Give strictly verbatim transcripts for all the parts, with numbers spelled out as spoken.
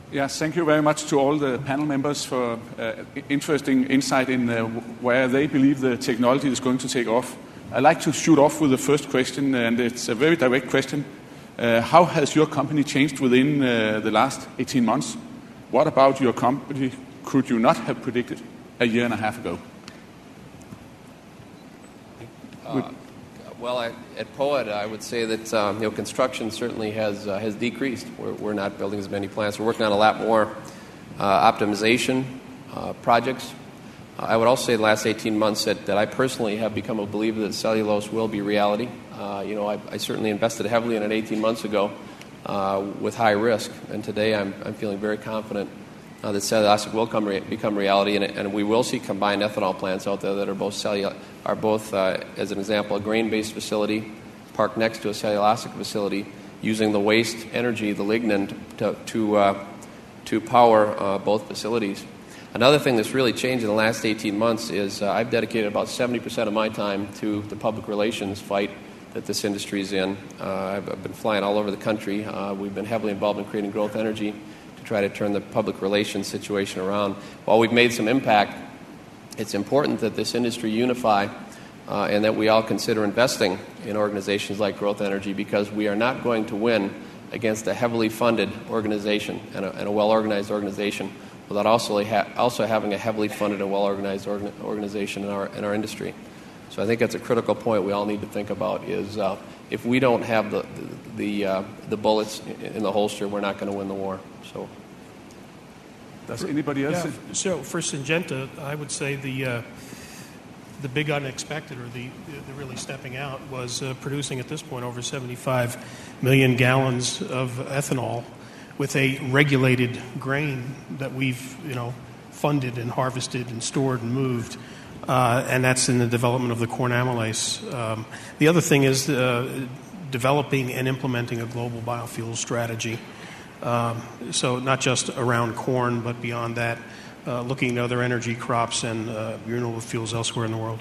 Yes, thank you very much to all the panel members for uh, interesting insight in uh, where they believe the technology is going to take off. I'd like to shoot off with the first question, and it's a very direct question. Uh, how has your company changed within uh, the last eighteen months? What about your company could you not have predicted a year and a half ago? Uh, well, I, at POET, I would say that um, you know construction certainly has uh, has decreased. We're, we're not building as many plants. We're working on a lot more uh, optimization uh, projects. Uh, I would also say the last eighteen months that, that I personally have become a believer that cellulose will be reality. Uh, you know, I, I certainly invested heavily in it eighteen months ago uh, with high risk, and today I'm, I'm feeling very confident uh, that cellulosic will come re- become reality, and, and we will see combined ethanol plants out there that are both cellu- are both, uh, as an example, a grain-based facility parked next to a cellulosic facility, using the waste energy, the lignin, to to, uh, to power uh, both facilities. Another thing that's really changed in the last eighteen months is uh, I've dedicated about seventy percent of my time to the public relations fight that this industry is in. Uh, I've, I've been flying all over the country. Uh, we've been heavily involved in creating Growth Energy to try to turn the public relations situation around. While we've made some impact, it's important that this industry unify uh, and that we all consider investing in organizations like Growth Energy, because we are not going to win against a heavily funded organization and a, and a well-organized organization without also ha- also having a heavily funded and well-organized organ- organization in our in our industry. So I think that's a critical point we all need to think about is uh, if we don't have the the the, uh, the bullets in the holster, we're not going to win the war. So, does anybody else? Yeah, so for Syngenta, I would say the uh, the big unexpected, or the the really stepping out, was uh, producing at this point over seventy-five million gallons of ethanol with a regulated grain that we've you know funded and harvested and stored and moved. Uh, and that's in the development of the corn amylase. Um, the other thing is uh, developing and implementing a global biofuel strategy. Um, so not just around corn, but beyond that, uh, looking at other energy crops and uh, renewable fuels elsewhere in the world.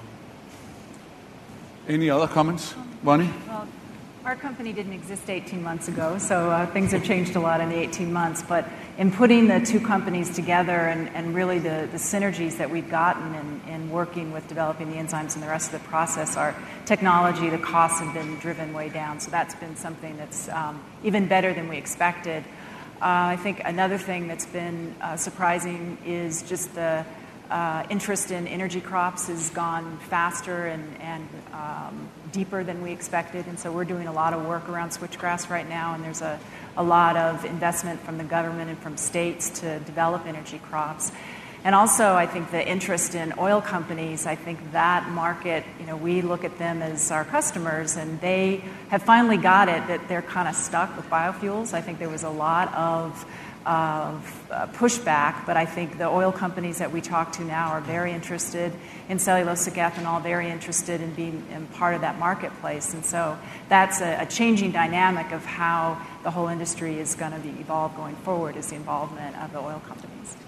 Any other comments? Bonnie? Well, our company didn't exist eighteen months ago, so uh, things have changed a lot in the eighteen months. But in putting the two companies together and, and really the, the synergies that we've gotten in, in working with developing the enzymes and the rest of the process, our technology, the costs have been driven way down. So that's been something that's um, even better than we expected. Uh, I think another thing that's been uh, surprising is just the uh, interest in energy crops has gone faster and, and um, deeper than we expected. And so we're doing a lot of work around switchgrass right now, and there's a, a lot of investment from the government and from states to develop energy crops. And also, I think the interest in oil companies, I think that market, you know, we look at them as our customers, and they have finally got it that they're kind of stuck with biofuels. I think there was a lot of, of uh, pushback, but I think the oil companies that we talk to now are very interested in cellulosic ethanol, very interested in being in part of that marketplace. And so that's a, a changing dynamic of how the whole industry is going to be evolved going forward, is the involvement of the oil companies.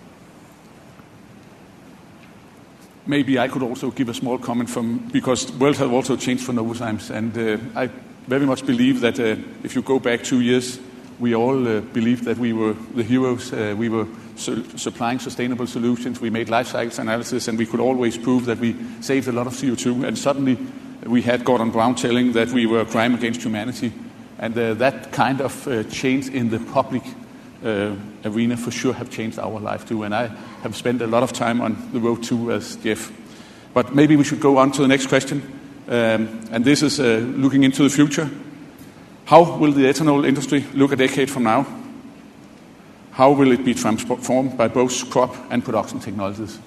Maybe I could also give a small comment from, because the world has also changed for Novozymes, and uh, I very much believe that uh, if you go back two years, we all uh, believed that we were the heroes. Uh, we were su- supplying sustainable solutions. We made life cycle analysis, and we could always prove that we saved a lot of C O two. And suddenly, we had Gordon Brown telling that we were a crime against humanity, and uh, that kind of uh, change in the public uh, arena for sure have changed our life too. And I have spent a lot of time on the road too, as Jeff. But maybe we should go on to the next question, um, and this is uh, looking into the future. How will the ethanol industry look a decade from now? How will it be transformed by both crop and production technologies?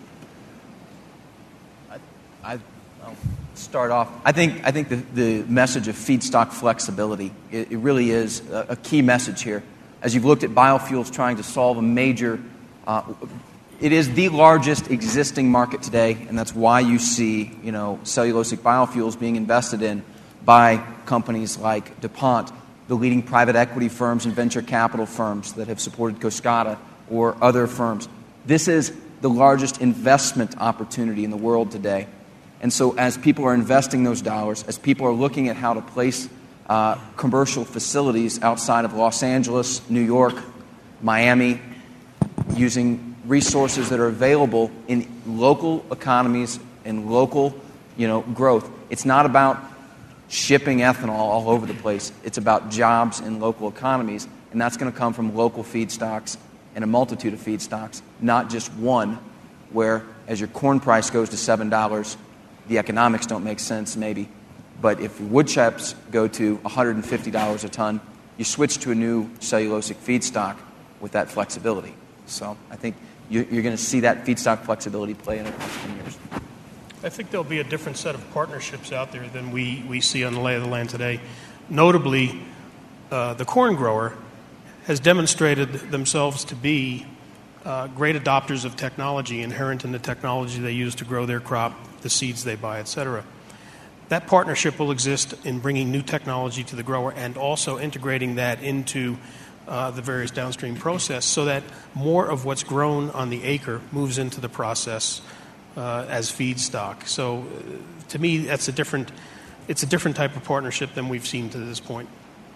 I, I, I'll start off. I think I think the, the message of feedstock flexibility, it, it really is a, a key message here. As you've looked at biofuels trying to solve a major, uh, it is the largest existing market today, and that's why you see, you know, cellulosic biofuels being invested in by companies like DuPont, the leading private equity firms and venture capital firms that have supported Coscata, or other firms. This is the largest investment opportunity in the world today. And so as people are investing those dollars, as people are looking at how to place uh, commercial facilities outside of Los Angeles, New York, Miami, using resources that are available in local economies and local, you know, growth. It's not about shipping ethanol all over the place. It's about jobs in local economies, and that's going to come from local feedstocks and a multitude of feedstocks, not just one, where as your corn price goes to seven dollars, the economics don't make sense maybe. But if wood chips go to one hundred fifty dollars a ton, you switch to a new cellulosic feedstock with that flexibility. So I think you're going to see that feedstock flexibility play in over the next ten years. I think there'll be a different set of partnerships out there than we, we see on the lay of the land today. Notably, uh, the corn grower has demonstrated themselves to be uh, great adopters of technology inherent in the technology they use to grow their crop, the seeds they buy, et cetera. That partnership will exist in bringing new technology to the grower and also integrating that into uh, the various downstream process so that more of what's grown on the acre moves into the process uh, as feedstock. So uh, to me, that's a different, it's a different type of partnership than we've seen to this point.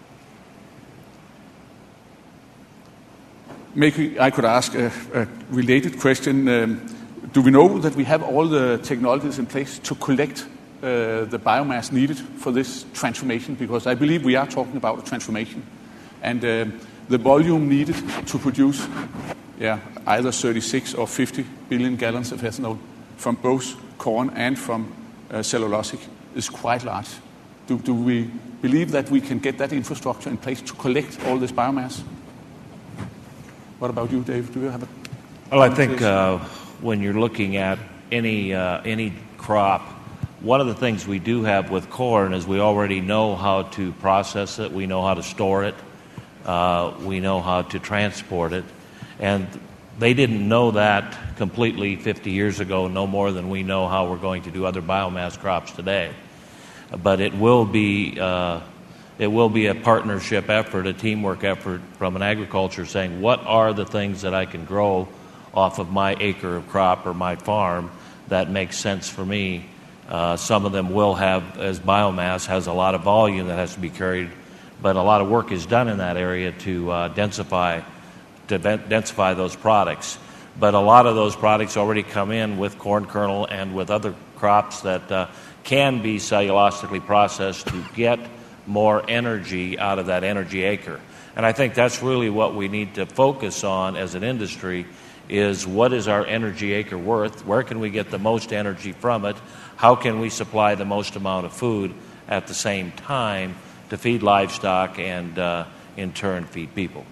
Maybe I could ask a, a related question. Um, do we know that we have all the technologies in place to collect uh, the biomass needed for this transformation? Because I believe we are talking about a transformation. And uh, the volume needed to produce yeah, either thirty-six or fifty billion gallons of ethanol from both corn and from uh, cellulosic is quite large. Do, do we believe that we can get that infrastructure in place to collect all this biomass? What about you, Dave? Do you have a... Well, I think uh, when you're looking at any uh, any crop, one of the things we do have with corn is we already know how to process it, we know how to store it, uh, we know how to transport it, and they didn't know that completely fifty years ago, no more than we know how we're going to do other biomass crops today. But it will be... Uh, It will be a partnership effort, a teamwork effort from an agriculture saying, what are the things that I can grow off of my acre of crop or my farm that makes sense for me? Uh, some of them will have, as biomass has a lot of volume that has to be carried, but a lot of work is done in that area to uh, densify, to densify those products. But a lot of those products already come in with corn kernel and with other crops that uh, can be cellulosically processed to get more energy out of that energy acre. And I think that's really what we need to focus on as an industry is what is our energy acre worth? Where can we get the most energy from it? How can we supply the most amount of food at the same time to feed livestock and uh, in turn feed people?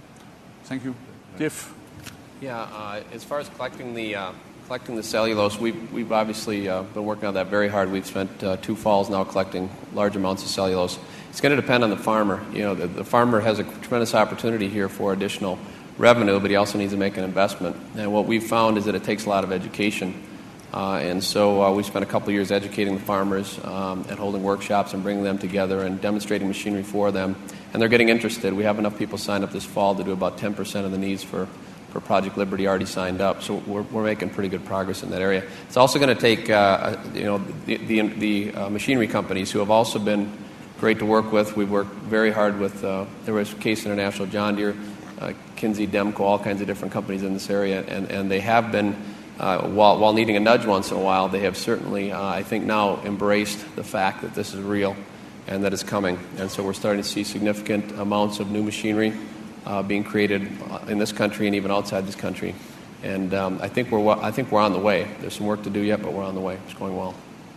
Thank you. Jeff? Yeah, uh, as far as collecting the uh, collecting the cellulose, we've, we've obviously uh, been working on that very hard. We've spent uh, two falls now collecting large amounts of cellulose. It's going to depend on the farmer. You know, the, the farmer has a tremendous opportunity here for additional revenue, but he also needs to make an investment. And what we've found is that it takes a lot of education. Uh, and so uh, we spent a couple of years educating the farmers um, and holding workshops and bringing them together and demonstrating machinery for them. And they're getting interested. We have enough people signed up this fall to do about ten percent of the needs for for Project Liberty already signed up, so we're, we're making pretty good progress in that area. It's also going to take, uh, you know, the the, the uh, machinery companies who have also been great to work with. We've worked very hard with, uh, there was Case International, John Deere, uh, Kinsey, Demco, all kinds of different companies in this area, and, and they have been, uh, while, while needing a nudge once in a while, they have certainly, uh, I think now, embraced the fact that this is real and that it's coming. And so we're starting to see significant amounts of new machinery Uh, being created in this country and even outside this country, and um, I think we're I think we're on the way. There's some work to do yet, but we're on the way. It's going well.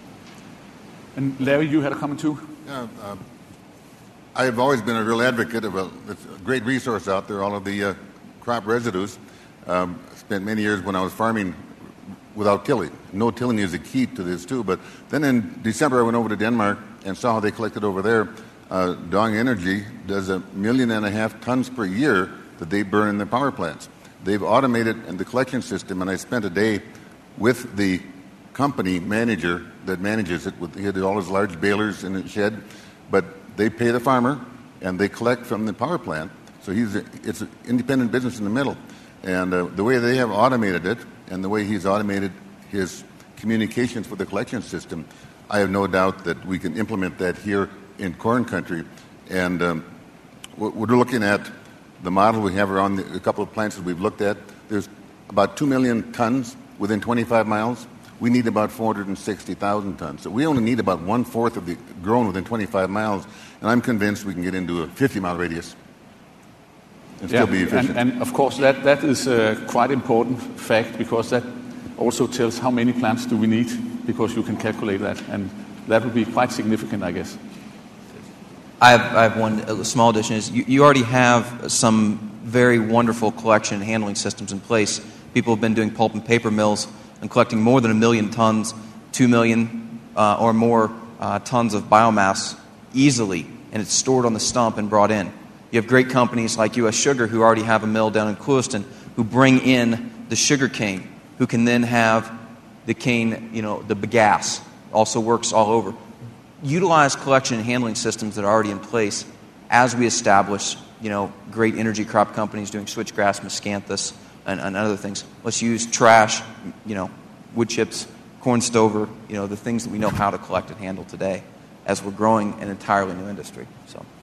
And Larry, you had a comment too. Yeah, uh, I have always been a real advocate of a, it's a great resource out there. All of the uh, crop residues. Um, spent many years when I was farming without tilling. No tilling is a key to this too. But then in December, I went over to Denmark and saw how they collected over there. Uh, Dong Energy does a million and a half tons per year that they burn in their power plants. They've automated in the collection system, and I spent a day with the company manager that manages it. With, he had all his large balers in the shed, but they pay the farmer, and they collect from the power plant. So he's a, it's an independent business in the middle. And uh, the way they have automated it, and the way he's automated his communications for the collection system, I have no doubt that we can implement that here in corn country. And um, we're looking at the model we have around the, a couple of plants that we've looked at, there's about two million tons within twenty-five miles. We need about four hundred sixty thousand tons. So we only need about one-fourth of the grown within twenty-five miles, and I'm convinced we can get into a fifty-mile radius and yeah, still be efficient. And, and of course, that, that is a quite important fact, because that also tells how many plants do we need, because you can calculate that, and that would be quite significant, I guess. I have, I have one a small addition. Is you, you already have some very wonderful collection and handling systems in place. People have been doing pulp and paper mills and collecting more than a million tons, two million uh, or more uh, tons of biomass easily, and it's stored on the stump and brought in. You have great companies like U S Sugar, who already have a mill down in Clewiston, who bring in the sugar cane, who can then have the cane, you know, the bagasse, also works all over. Utilize collection and handling systems that are already in place as we establish, you know, great energy crop companies doing switchgrass, miscanthus, and, and other things. Let's use trash, you know, wood chips, corn stover, you know, the things that we know how to collect and handle today as we're growing an entirely new industry. So.